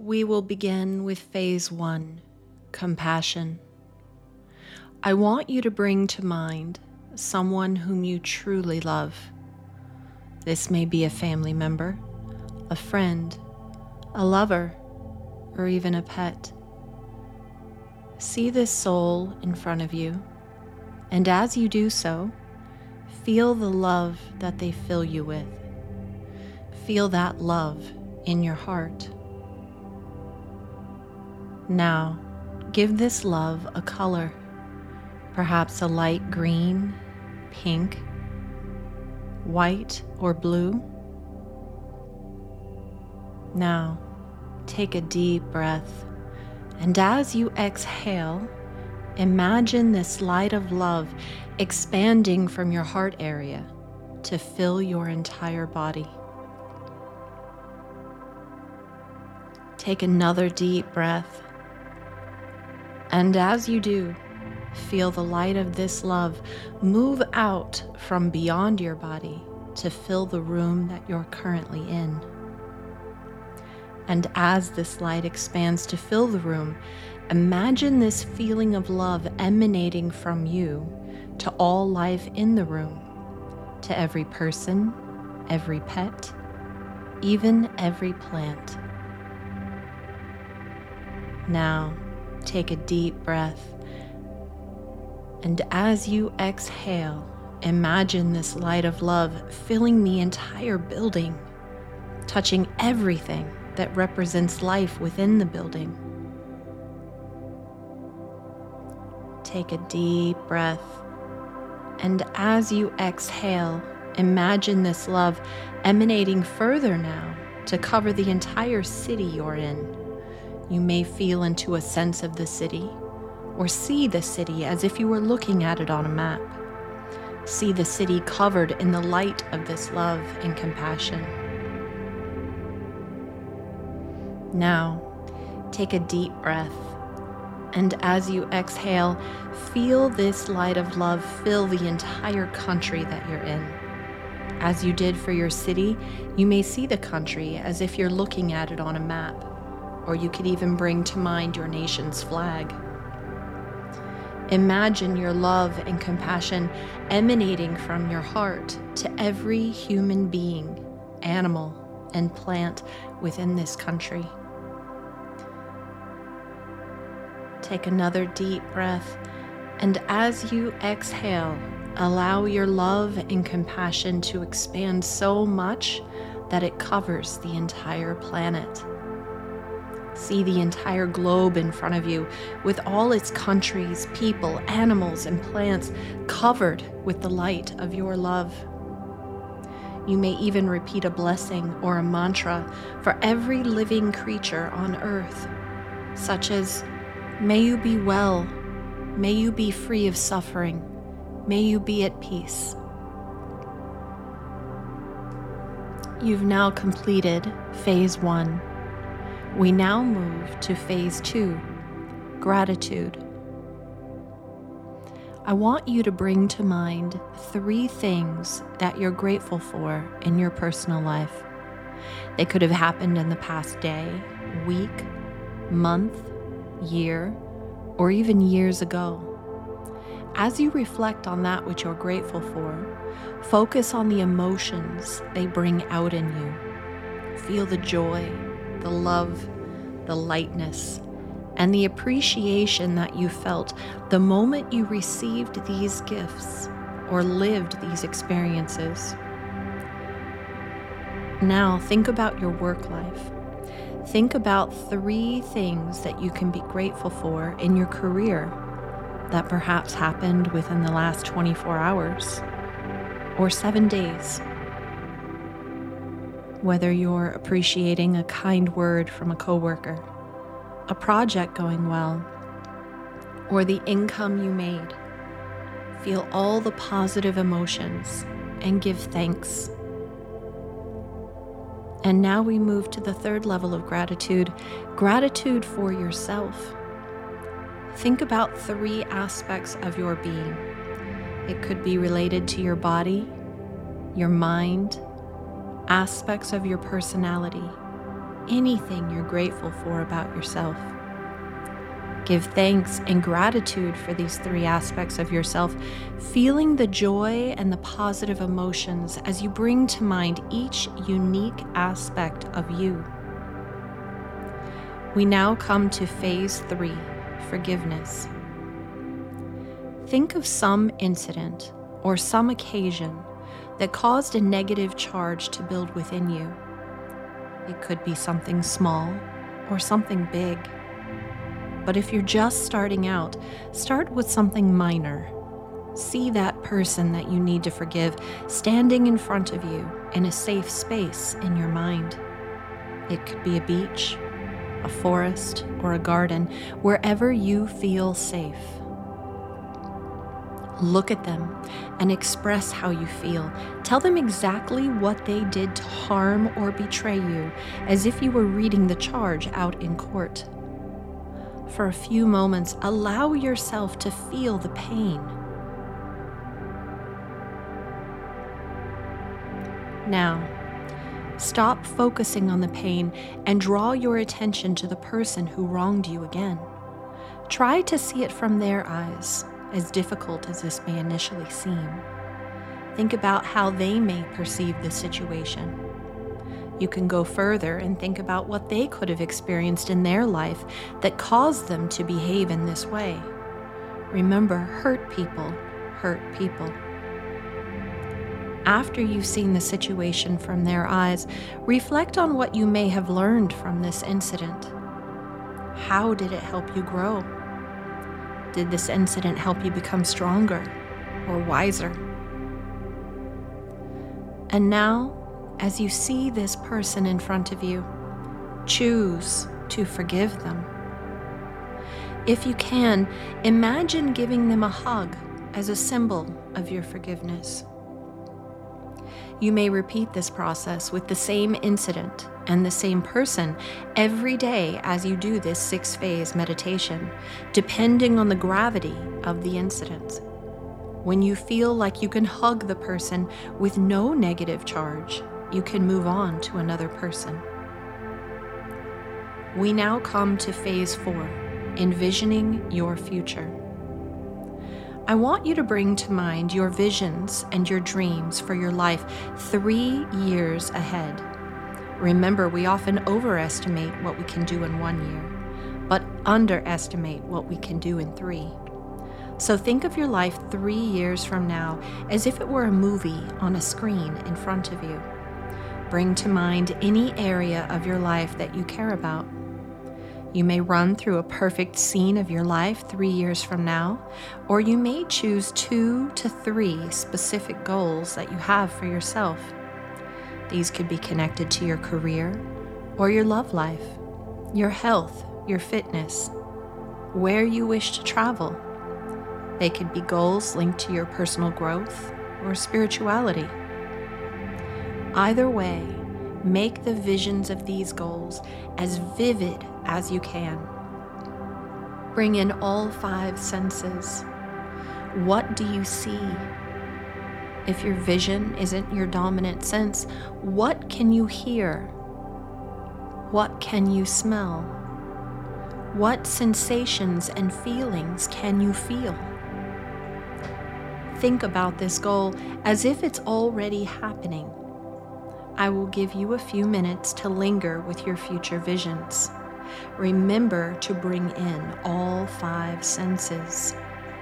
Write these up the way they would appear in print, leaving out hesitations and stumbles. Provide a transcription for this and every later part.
We will begin with phase 1, compassion. I want you to bring to mind someone whom you truly love. This may be a family member, a friend, a lover, or even a pet. See this soul in front of you, and as you do so, feel the love that they fill you with. Feel that love in your heart. Now, give this love a color, perhaps a light green, pink, white, or blue. Now, take a deep breath, and as you exhale, imagine this light of love expanding from your heart area to fill your entire body. Take another deep breath, and as you do, feel the light of this love move out from beyond your body to fill the room that you're currently in. And as this light expands to fill the room, imagine this feeling of love emanating from you to all life in the room, to every person, every pet, even every plant. Now, take a deep breath, and as you exhale, imagine this light of love filling the entire building, touching everything that represents life within the building. Take a deep breath, and as you exhale, imagine this love emanating further now to cover the entire city you're in. You may feel into a sense of the city, or see the city as if you were looking at it on a map. See the city covered in the light of this love and compassion. Now, take a deep breath, and as you exhale, feel this light of love fill the entire country that you're in. As you did for your city, you may see the country as if you're looking at it on a map, or you could even bring to mind your nation's flag. Imagine your love and compassion emanating from your heart to every human being, animal, and plant within this country. Take another deep breath, and as you exhale, allow your love and compassion to expand so much that it covers the entire planet. See the entire globe in front of you with all its countries, people, animals, and plants covered with the light of your love. You may even repeat a blessing or a mantra for every living creature on earth, such as, "May you be well, may you be free of suffering, may you be at peace." You've now completed phase 1. We now move to phase 2, gratitude. I want you to bring to mind 3 things that you're grateful for in your personal life. They could have happened in the past day, week, month, year, or even years ago. As you reflect on that which you're grateful for, focus on the emotions they bring out in you. Feel the joy, the love, the lightness, and the appreciation that you felt the moment you received these gifts or lived these experiences. Now think about your work life. Think about 3 things that you can be grateful for in your career that perhaps happened within the last 24 hours or 7 days. Whether you're appreciating a kind word from a coworker, a project going well, or the income you made, feel all the positive emotions and give thanks. And now we move to the 3rd level of gratitude, gratitude for yourself. Think about 3 aspects of your being. It could be related to your body, your mind, aspects of your personality, anything you're grateful for about yourself. Give thanks and gratitude for these 3 aspects of yourself, feeling the joy and the positive emotions as you bring to mind each unique aspect of you. We now come to phase 3, forgiveness. Think of some incident or some occasion that caused a negative charge to build within you. It could be something small or something big. But if you're just starting out, start with something minor. See that person that you need to forgive standing in front of you in a safe space in your mind. It could be a beach, a forest, or a garden, wherever you feel safe. Look at them and express how you feel. Tell them exactly what they did to harm or betray you, as if you were reading the charge out in court. For a few moments, allow yourself to feel the pain. Now, stop focusing on the pain and draw your attention to the person who wronged you again. Try to see it from their eyes, as difficult as this may initially seem. Think about how they may perceive the situation. You can go further and think about what they could have experienced in their life that caused them to behave in this way. Remember, hurt people hurt people. After you've seen the situation from their eyes, reflect on what you may have learned from this incident. How did it help you grow? Did this incident help you become stronger or wiser? And now, as you see this person in front of you, choose to forgive them. If you can, imagine giving them a hug as a symbol of your forgiveness. You may repeat this process with the same incident and the same person every day as you do this 6-phase meditation, depending on the gravity of the incident. When you feel like you can hug the person with no negative charge, you can move on to another person. We now come to phase 4, envisioning your future. I want you to bring to mind your visions and your dreams for your life 3 years ahead. Remember, we often overestimate what we can do in 1 year, but underestimate what we can do in 3. So think of your life 3 years from now as if it were a movie on a screen in front of you. Bring to mind any area of your life that you care about. You may run through a perfect scene of your life 3 years from now, or you may choose 2 to 3 specific goals that you have for yourself. These could be connected to your career or your love life, your health, your fitness, where you wish to travel. They could be goals linked to your personal growth or spirituality. Either way, make the visions of these goals as vivid as you can. Bring in all 5 senses. What do you see? If your vision isn't your dominant sense, what can you hear? What can you smell? What sensations and feelings can you feel? Think about this goal as if it's already happening. I will give you a few minutes to linger with your future visions. Remember to bring in all 5 senses.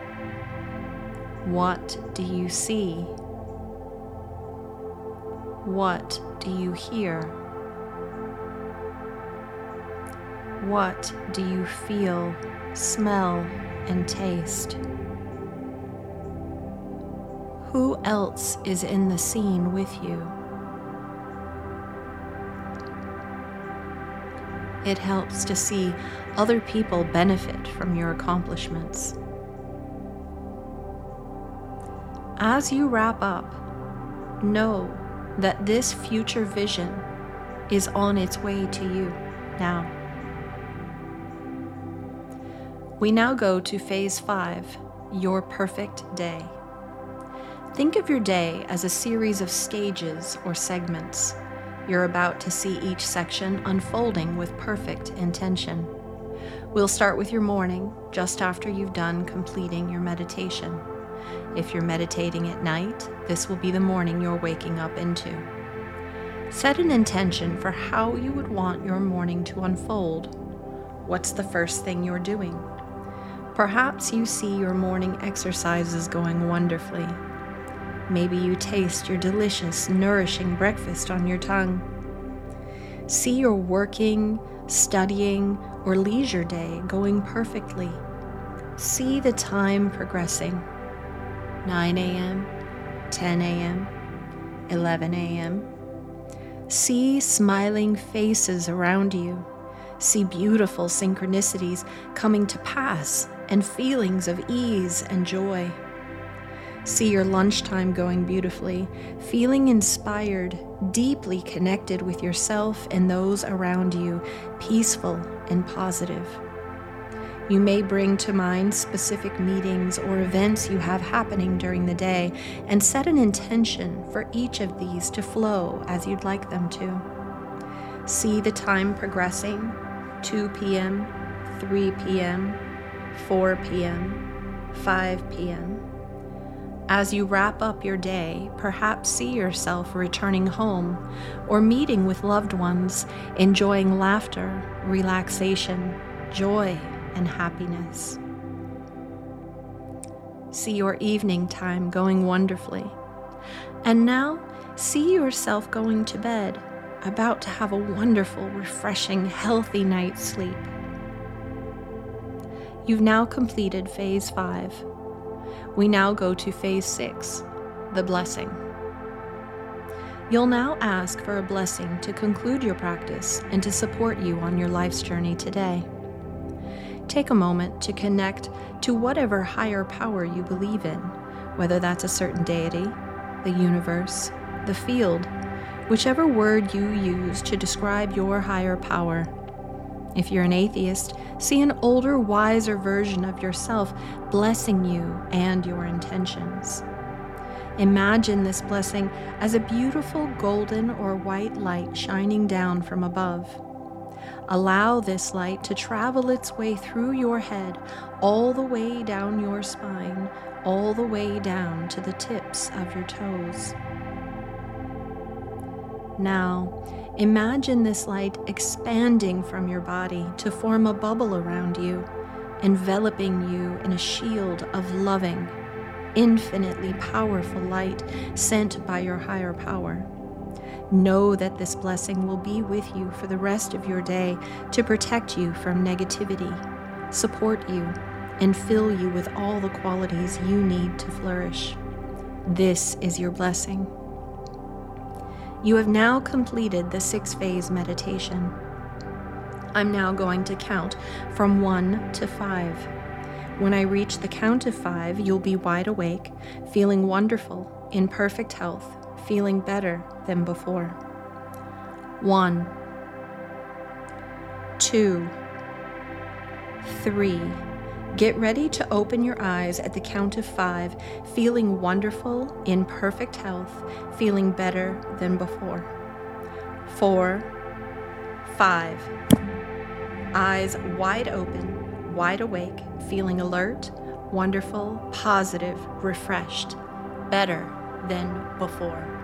What do you see? What do you hear? What do you feel, smell, and taste? Who else is in the scene with you? It helps to see other people benefit from your accomplishments. As you wrap up, know that this future vision is on its way to you now. We now go to phase 5, your perfect day. Think of your day as a series of stages or segments. You're about to see each section unfolding with perfect intention. We'll start with your morning, just after you've done completing your meditation. If you're meditating at night, this will be the morning you're waking up into. Set an intention for how you would want your morning to unfold. What's the first thing you're doing? Perhaps you see your morning exercises going wonderfully. Maybe you taste your delicious, nourishing breakfast on your tongue. See your working, studying, or leisure day going perfectly. See the time progressing. 9 a.m., 10 a.m., 11 a.m. See smiling faces around you. See beautiful synchronicities coming to pass and feelings of ease and joy. See your lunchtime going beautifully, feeling inspired, deeply connected with yourself and those around you, peaceful and positive. You may bring to mind specific meetings or events you have happening during the day and set an intention for each of these to flow as you'd like them to. See the time progressing, 2 p.m., 3 p.m., 4 p.m., 5 p.m. As you wrap up your day, perhaps see yourself returning home or meeting with loved ones, enjoying laughter, relaxation, joy, and happiness. See your evening time going wonderfully. And now, see yourself going to bed, about to have a wonderful, refreshing, healthy night's sleep. You've now completed Phase 5. We now go to Phase 6, the blessing. You'll now ask for a blessing to conclude your practice and to support you on your life's journey today. Take a moment to connect to whatever higher power you believe in, whether that's a certain deity, the universe, the field, whichever word you use to describe your higher power. If you're an atheist, see an older, wiser version of yourself blessing you and your intentions. Imagine this blessing as a beautiful golden or white light shining down from above. Allow this light to travel its way through your head, all the way down your spine, all the way down to the tips of your toes. Now, imagine this light expanding from your body to form a bubble around you, enveloping you in a shield of loving, infinitely powerful light sent by your higher power. Know that this blessing will be with you for the rest of your day to protect you from negativity, support you, and fill you with all the qualities you need to flourish. This is your blessing. You have now completed the 6-phase meditation. I'm now going to count from 1 to 5. When I reach the count of 5, you'll be wide awake, feeling wonderful, in perfect health, feeling better than before. 1, 2, 3. Get ready to open your eyes at the count of 5, feeling wonderful, in perfect health, feeling better than before. 4, 5. Eyes wide open, wide awake, feeling alert, wonderful, positive, refreshed, better than before.